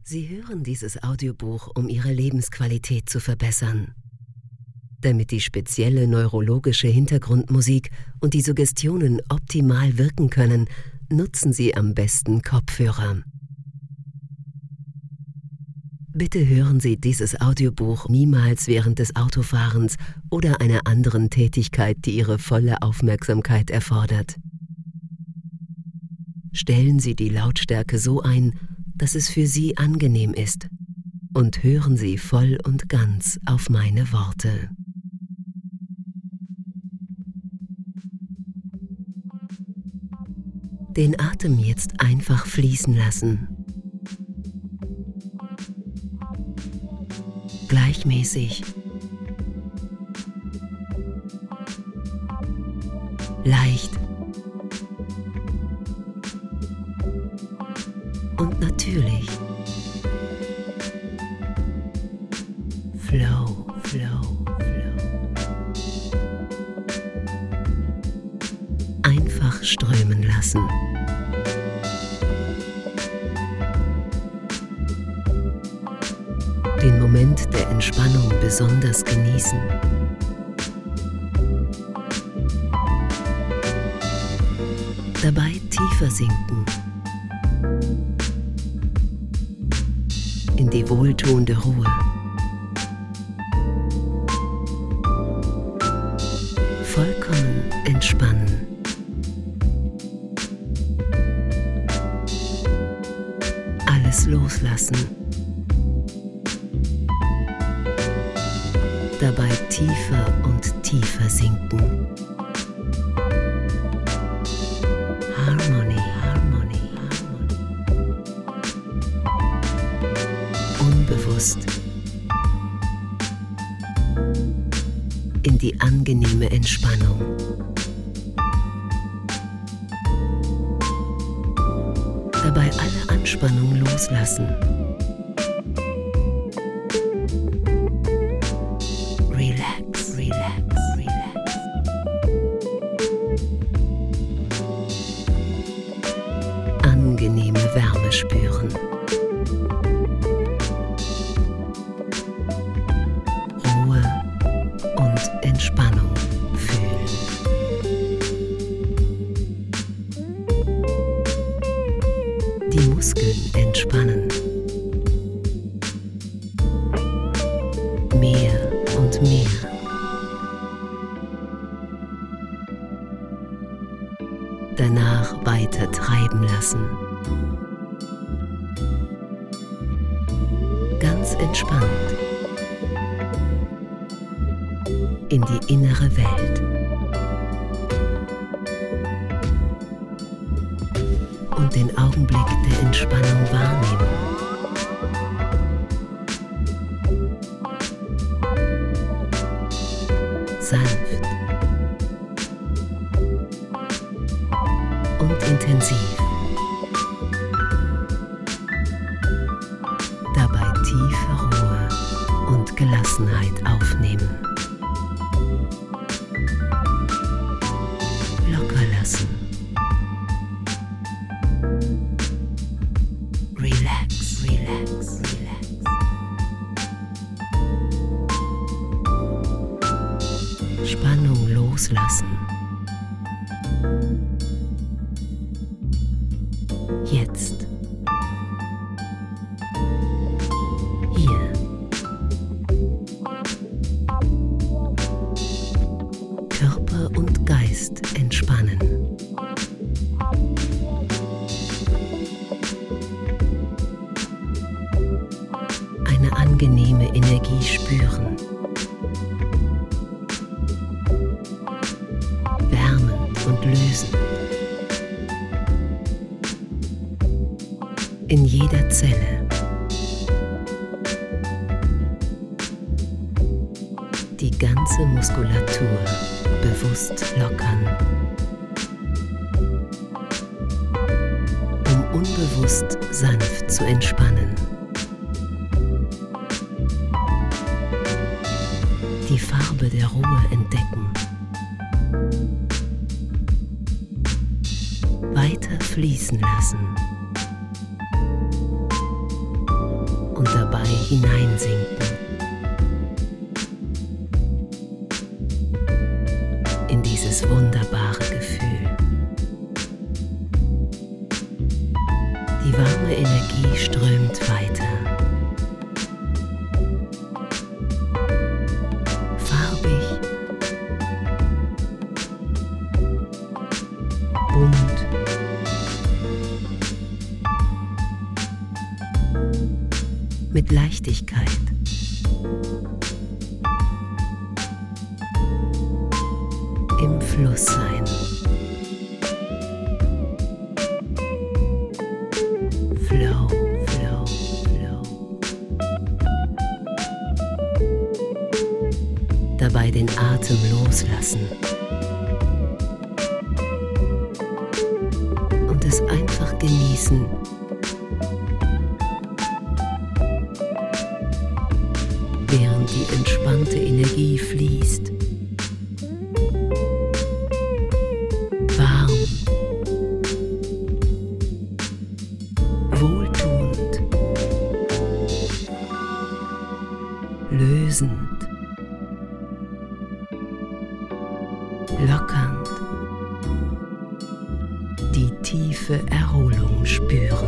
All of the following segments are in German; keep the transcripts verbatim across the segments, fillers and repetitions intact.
Sie hören dieses Audiobuch, um Ihre Lebensqualität zu verbessern. Damit die spezielle neurologische Hintergrundmusik und die Suggestionen optimal wirken können, nutzen Sie am besten Kopfhörer. Bitte hören Sie dieses Audiobuch niemals während des Autofahrens oder einer anderen Tätigkeit, die Ihre volle Aufmerksamkeit erfordert. Stellen Sie die Lautstärke so ein, dass es für Sie angenehm ist, und hören Sie voll und ganz auf meine Worte. Den Atem jetzt einfach fließen lassen. Gleichmäßig. Leicht. Und natürlich. Flow, flow, flow. Einfach strömen lassen. Den Moment der Entspannung besonders genießen. Dabei tiefer sinken. In die wohltuende Ruhe. Vollkommen entspannen. Alles loslassen. Dabei tiefer und tiefer sinken. Harmony, Harmony, Harmony. Unbewusst in die angenehme Entspannung. Dabei alle Anspannung loslassen. Relax, relax, relax. Angenehme Wärme spüren. Ruhe und Entspannung fühlen. Die Muskeln entspannen. Mehr und mehr. Danach weiter treiben lassen. Ganz entspannt. In die innere Welt. Und den Augenblick der Entspannung wahrnehmen. Sanft und intensiv. Dabei tiefe Ruhe und Gelassenheit aufnehmen. Locker lassen. Relax, relax, relax. Spannung loslassen. Jetzt. Hier. Körper und Geist entspannen. Eine angenehme Energie spüren. Wärmend und lösend. In jeder Zelle. Die ganze Muskulatur bewusst lockern. Um unbewusst sanft zu entspannen. Die Farbe der Ruhe entdecken. Weiter fließen lassen. und dabei hineinsinken in dieses wunderbare Gefühl. Die warme Energie strömt weiter. Farbig, bunt, mit Leichtigkeit. Im Fluss sein. Flow, flow, flow. Dabei den Atem loslassen. Und es einfach genießen. Während die entspannte Energie fließt. Warm, wohltuend, lösend, lockernd, die tiefe Erholung spüren.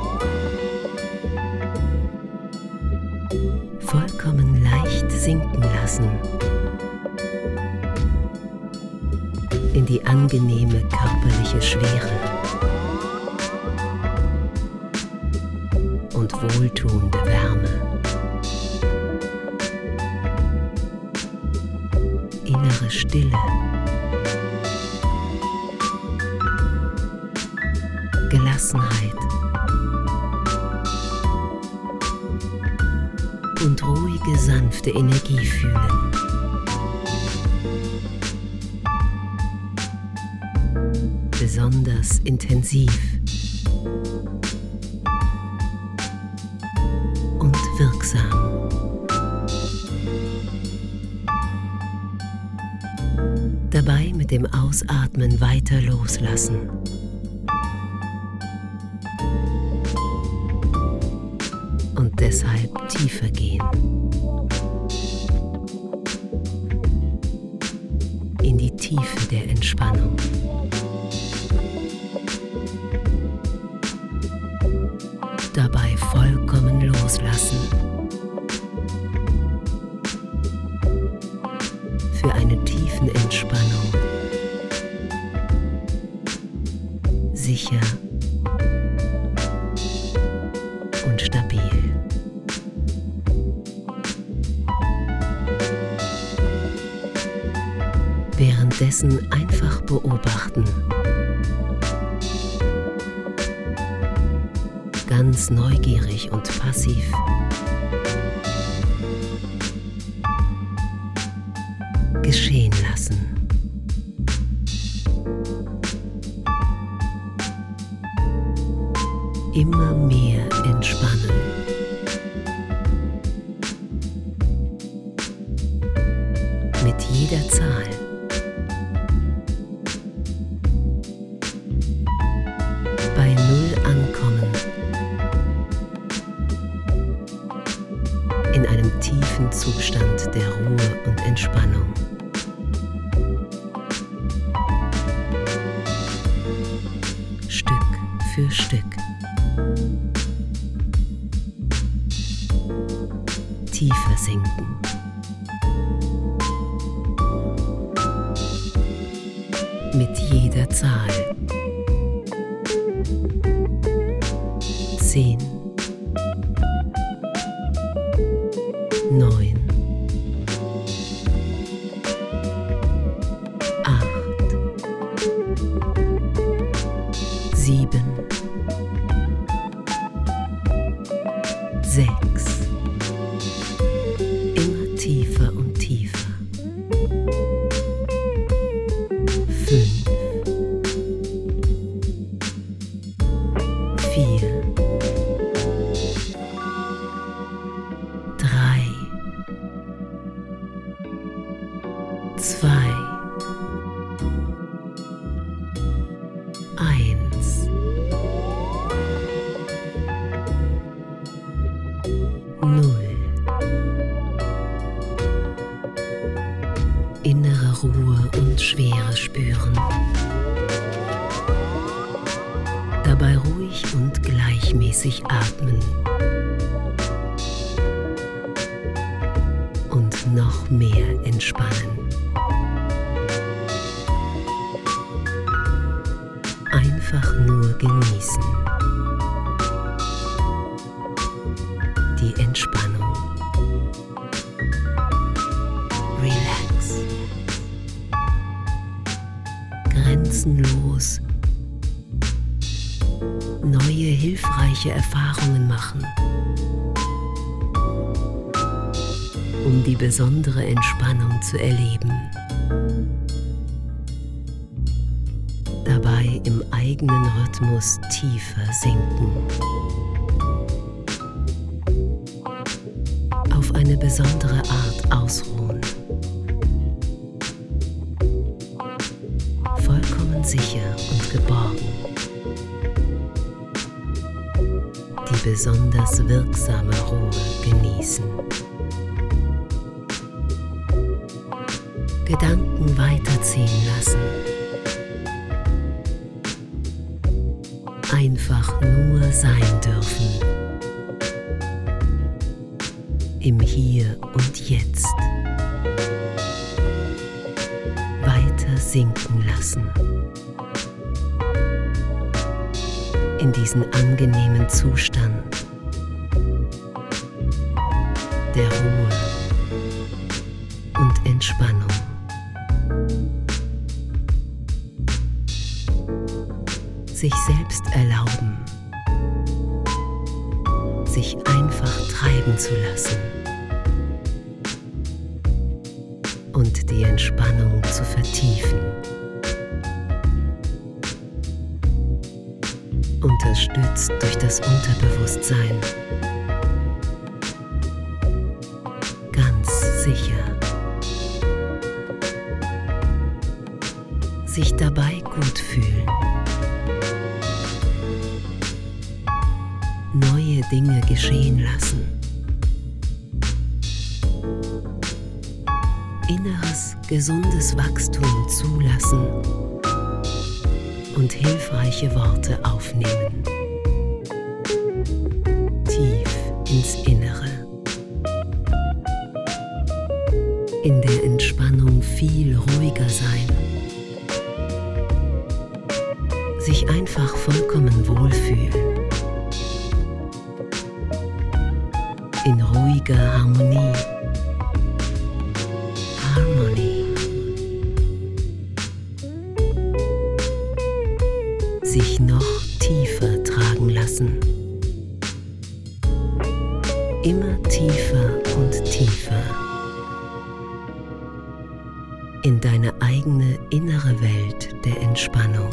Vollkommen leicht sinken lassen in die angenehme körperliche Schwere und wohltuende Wärme. Innere Stille, Gelassenheit und ruhige, sanfte Energie fühlen. Besonders intensiv und wirksam. Dabei mit dem Ausatmen weiter loslassen. Und deshalb tiefer gehen. In die Tiefe der Entspannung. Dabei vollkommen loslassen. Für eine tiefen Entspannung. Sicher und stabil. Währenddessen einfach beobachten. Ganz neugierig und passiv. Geschehen lassen. Immer mehr entspannen. Mit jeder Zahl. Bei Null ankommen. In einem tiefen Zustand der Ruhe und Entspannung. Stück für Stück. Tiefer sinken. Mit jeder Zahl. Zehn. Neun. Acht. Sieben. Sechs. Immer tiefer und tiefer. Fünf. Vier. Drei. Zwei. Eins. Dabei ruhig und gleichmäßig atmen. Und noch mehr entspannen. Einfach nur genießen. Die Entspannung. Relax. Grenzenlos. Neue hilfreiche Erfahrungen machen, um die besondere Entspannung zu erleben. Dabei im eigenen Rhythmus tiefer sinken. Auf eine besondere Art ausruhen. Vollkommen sicher und geborgen. Die besonders wirksame Ruhe genießen. Gedanken weiterziehen lassen. Einfach nur sein dürfen. Im Hier und Jetzt. Weiter sinken lassen. In diesen angenehmen Zustand der Ruhe und Entspannung. Sich selbst erlauben, sich einfach treiben zu lassen und die Entspannung zu vertiefen. Unterstützt durch das Unterbewusstsein. Ganz sicher. Sich dabei gut fühlen. Neue Dinge geschehen lassen. Inneres, gesundes Wachstum zulassen. Und hilfreiche Worte aufnehmen. Tief ins Innere. In der Entspannung viel ruhiger sein. Sich einfach vollkommen wohlfühlen. In ruhiger Harmonie. Harmony. Sich noch tiefer tragen lassen. Immer tiefer und tiefer. In deine eigene innere Welt der Entspannung.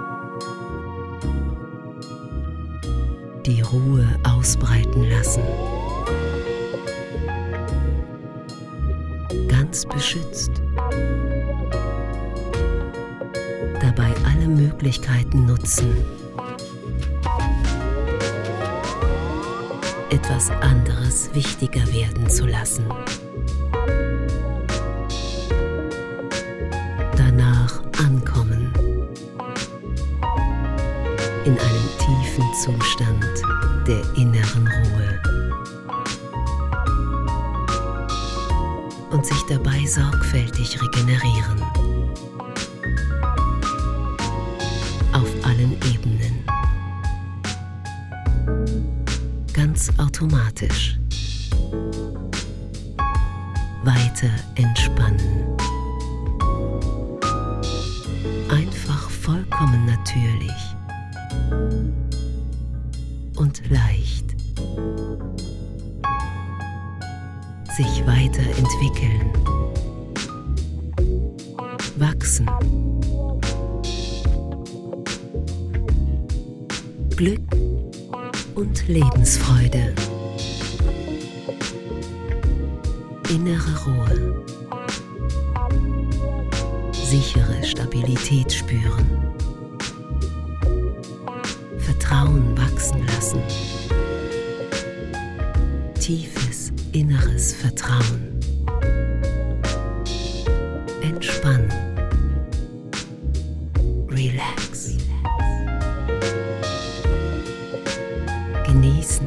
Die Ruhe ausbreiten lassen. Ganz beschützt. Dabei alle Möglichkeiten nutzen, etwas anderes wichtiger werden zu lassen. Danach ankommen, in einem tiefen Zustand der inneren Ruhe und sich dabei sorgfältig regenerieren. Auf allen Ebenen. Ganz automatisch. Weiter entspannen. Einfach vollkommen natürlich. Und leicht. Sich weiterentwickeln. Wachsen. Glück und Lebensfreude. Innere Ruhe. Sichere Stabilität spüren. Vertrauen wachsen lassen. Tiefes inneres Vertrauen. Entspannen. genießen,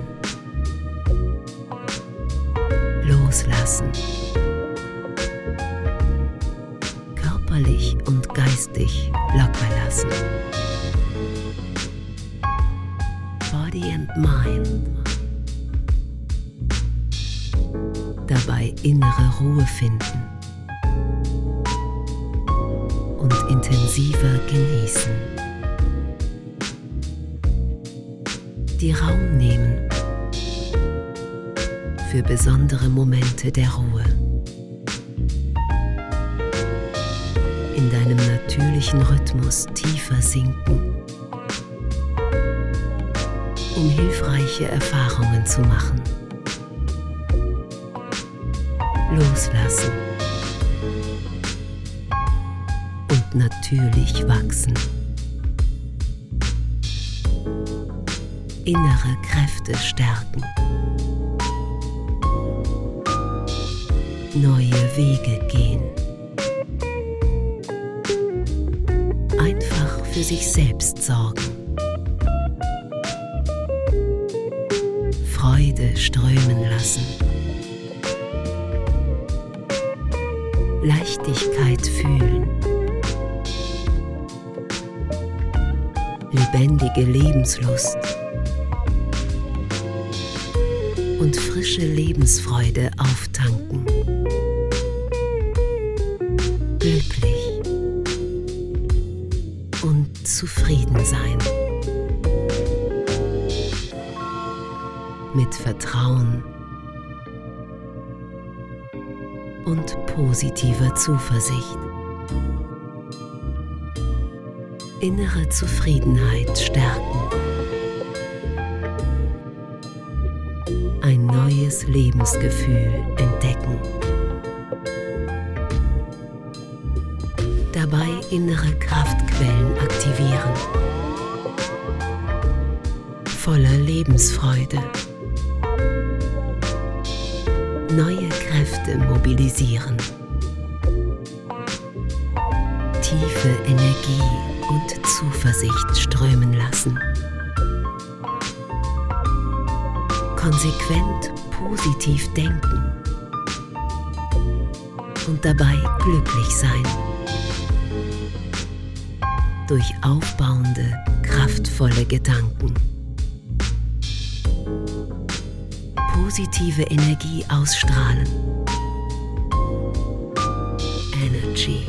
loslassen, körperlich und geistig locker lassen. Body and Mind. Dabei innere Ruhe finden und intensiver genießen. Die Raum nehmen für besondere Momente der Ruhe. In deinem natürlichen Rhythmus tiefer sinken, um hilfreiche Erfahrungen zu machen. Loslassen und natürlich wachsen. Innere Kräfte stärken. Neue Wege gehen. Einfach für sich selbst sorgen. Freude strömen lassen. Leichtigkeit fühlen. Lebendige Lebenslust und frische Lebensfreude auftanken. Glücklich und zufrieden sein. Mit Vertrauen und positiver Zuversicht. Innere Zufriedenheit stärken. Ein neues Lebensgefühl entdecken. Dabei innere Kraftquellen aktivieren. Voller Lebensfreude. Neue Kräfte mobilisieren. Tiefe Energie und Zuversicht strömen lassen. Konsequent positiv denken und dabei glücklich sein. Durch aufbauende, kraftvolle Gedanken. Positive Energie ausstrahlen. Energy.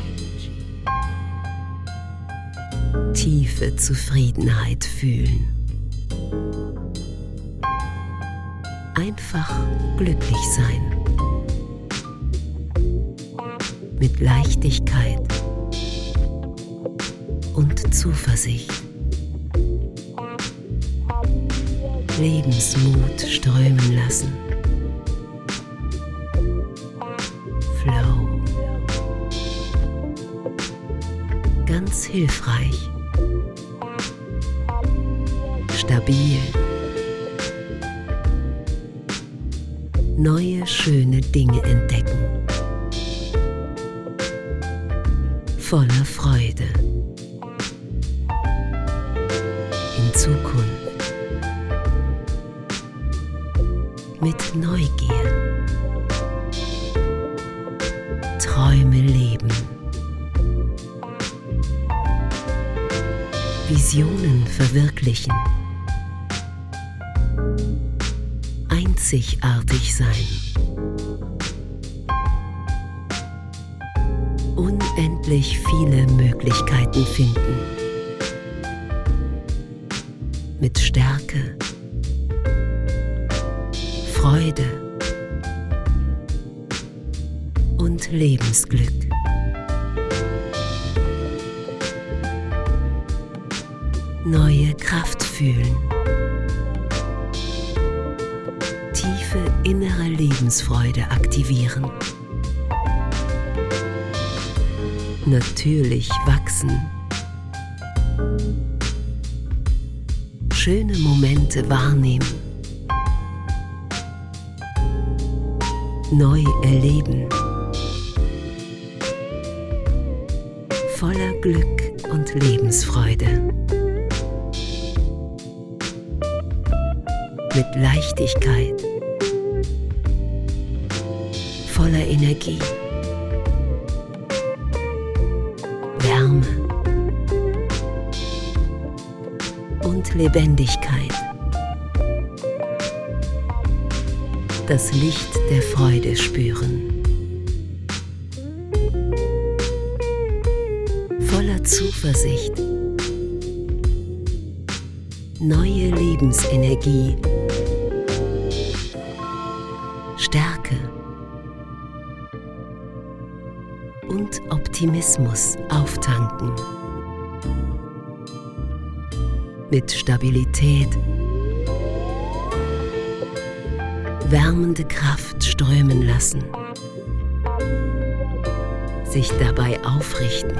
Tiefe Zufriedenheit fühlen. Einfach glücklich sein. Mit Leichtigkeit und Zuversicht. Lebensmut strömen lassen. Flow. Ganz hilfreich. Stabil. Neue schöne Dinge entdecken. Voller Freude. In Zukunft. Mit Neugier. Träume leben. Visionen verwirklichen. Einzigartig sein. Unendlich viele Möglichkeiten finden. Mit Stärke, Freude und Lebensglück. Neue Kraft fühlen. Tiefe innere Lebensfreude aktivieren. Natürlich wachsen. Schöne Momente wahrnehmen. Neu erleben. Voller Glück und Lebensfreude. mit Leichtigkeit, voller Energie, Wärme und Lebendigkeit. Das Licht der Freude spüren. Voller Zuversicht, neue Lebensenergie, Stärke und Optimismus auftanken. Mit Stabilität, wärmende Kraft strömen lassen, sich dabei aufrichten,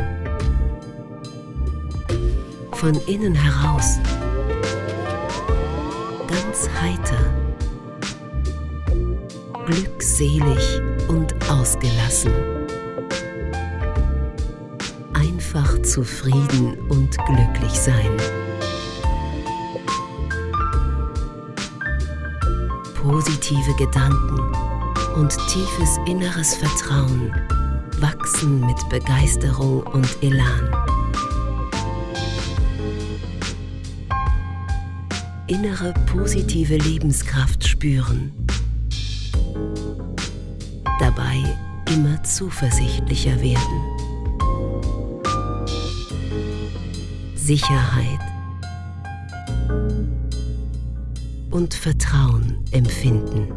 von innen heraus, ganz heiter, glückselig und ausgelassen, einfach zufrieden und glücklich sein. Positive Gedanken und tiefes inneres Vertrauen wachsen mit Begeisterung und Elan. Innere positive Lebenskraft spüren. Dabei immer zuversichtlicher werden. Sicherheit und Vertrauen empfinden.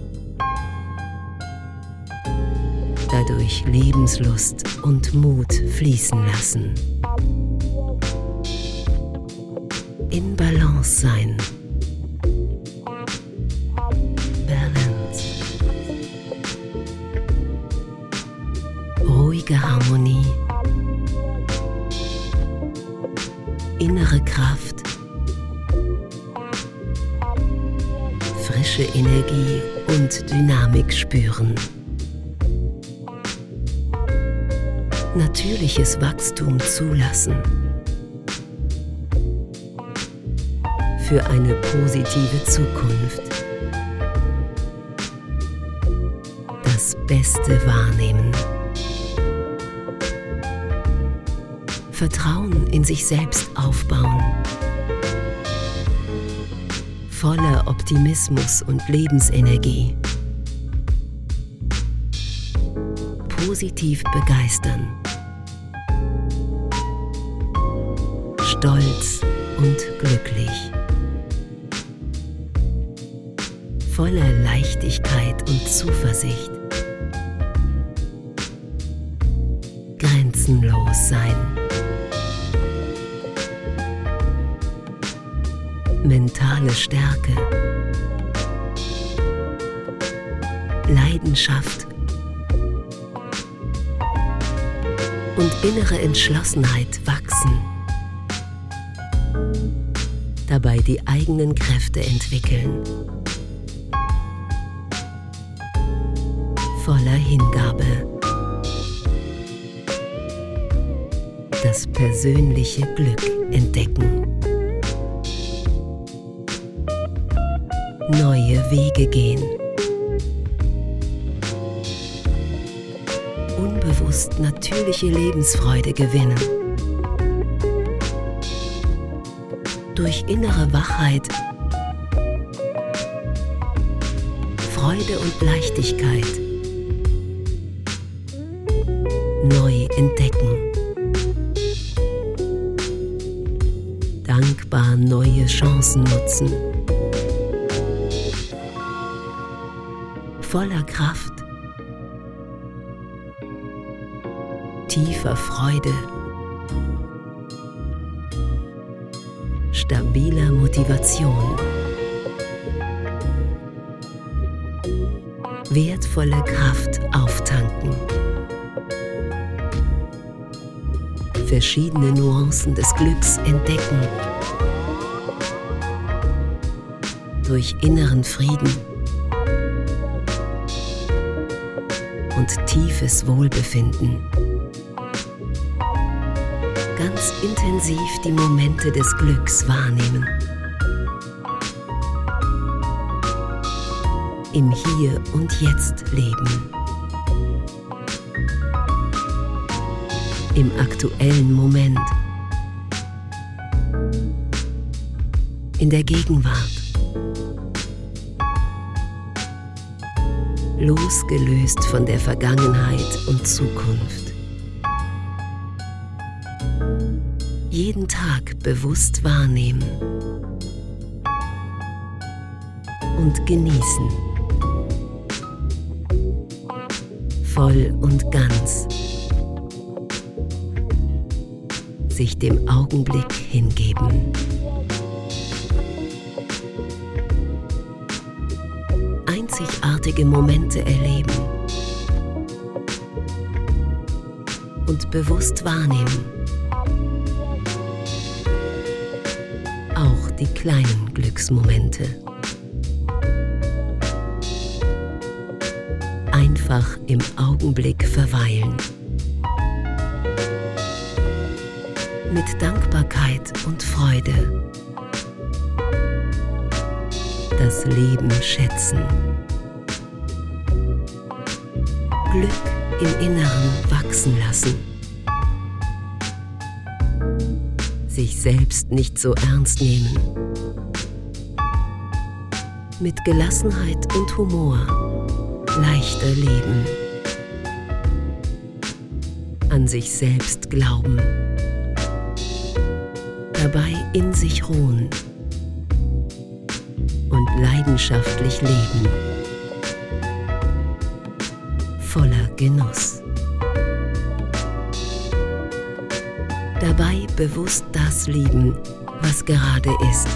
Dadurch Lebenslust und Mut fließen lassen. In Balance sein. Balance. Ruhige Harmonie. Innere Kraft. Frische Energie und Dynamik spüren. Natürliches Wachstum zulassen. Für eine positive Zukunft. Das Beste wahrnehmen. Vertrauen in sich selbst aufbauen. Voller Optimismus und Lebensenergie. Positiv begeistern. Stolz und glücklich. Voller Leichtigkeit und Zuversicht. Grenzenlos sein. Mentale Stärke. Leidenschaft und innere Entschlossenheit wachsen. Dabei die eigenen Kräfte entwickeln. Voller Hingabe. Das persönliche Glück entdecken. Neue Wege gehen. Unbewusst natürliche Lebensfreude gewinnen. Durch innere Wachheit, Freude und Leichtigkeit neu entdecken. Dankbar neue Chancen nutzen. Voller Kraft, tiefer Freude, stabiler Motivation, wertvolle Kraft auftanken. Verschiedene Nuancen des Glücks entdecken. Durch inneren Frieden und tiefes Wohlbefinden. Ganz intensiv die Momente des Glücks wahrnehmen. im Hier und Jetzt leben. Im aktuellen Moment. In der Gegenwart. Losgelöst von der Vergangenheit und Zukunft. Jeden Tag bewusst wahrnehmen und genießen. Voll und ganz. Sich dem Augenblick hingeben. Einzigartige Momente erleben und bewusst wahrnehmen. Auch die kleinen Glücksmomente. Einfach im Augenblick verweilen. Mit Dankbarkeit und Freude. Das Leben schätzen. Glück im Inneren wachsen lassen. Sich selbst nicht so ernst nehmen. Mit Gelassenheit und Humor leichter leben. An sich selbst glauben. Dabei in sich ruhen und leidenschaftlich leben. Voller Genuss. Dabei bewusst das lieben, was gerade ist.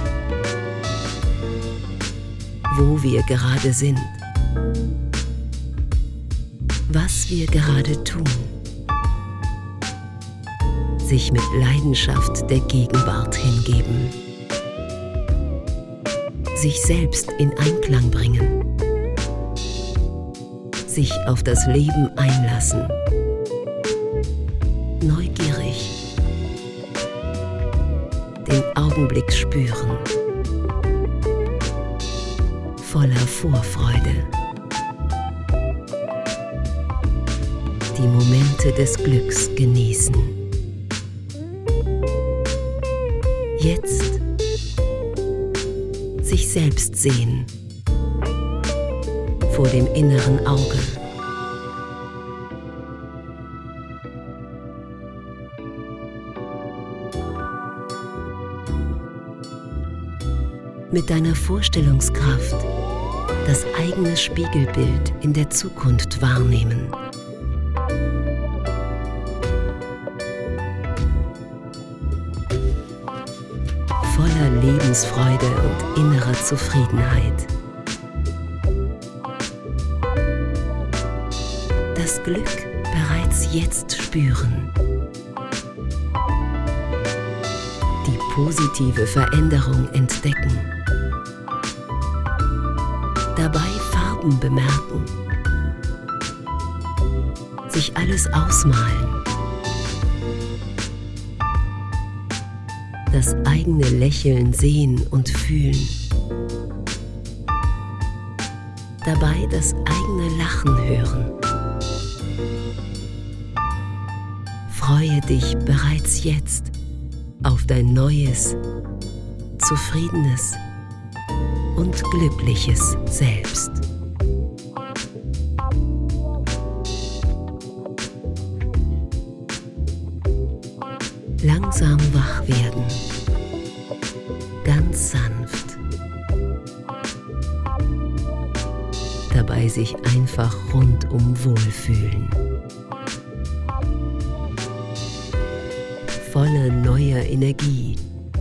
Wo wir gerade sind. Was wir gerade tun. Sich mit Leidenschaft der Gegenwart hingeben. Sich selbst in Einklang bringen. Sich auf das Leben einlassen. Neugierig. Den Augenblick spüren. Voller Vorfreude. Die Momente des Glücks genießen. Jetzt sich selbst sehen, vor dem inneren Auge. Mit deiner Vorstellungskraft das eigene Spiegelbild in der Zukunft wahrnehmen. Voller Lebensfreude und innerer Zufriedenheit. Das Glück bereits jetzt spüren. Die positive Veränderung entdecken. Dabei Farben bemerken. Sich alles ausmalen. Das eigene Lächeln sehen und fühlen. Dabei das eigene Lachen hören. Freue dich bereits jetzt auf dein neues, zufriedenes und glückliches Selbst. Langsam wach werden, ganz sanft. Dabei sich einfach rundum wohlfühlen. Voller neuer Energie.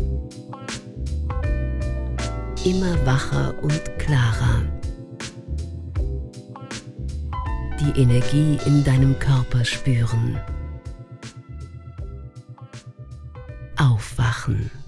Immer wacher und klarer. Die Energie in deinem Körper spüren. Aufwachen.